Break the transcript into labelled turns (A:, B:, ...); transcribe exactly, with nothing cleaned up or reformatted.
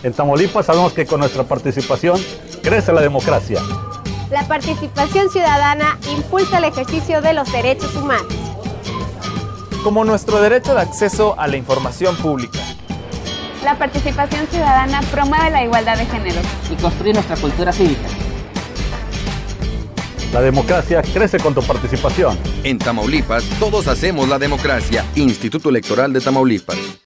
A: En Tamaulipas sabemos que con nuestra participación crece la democracia.
B: La participación ciudadana impulsa el ejercicio de los derechos humanos,
C: como nuestro derecho de acceso a la información pública.
D: La participación ciudadana promueve la igualdad de género
E: y construye nuestra cultura cívica.
A: La democracia crece con tu participación.
F: En Tamaulipas, todos hacemos la democracia. Instituto Electoral de Tamaulipas.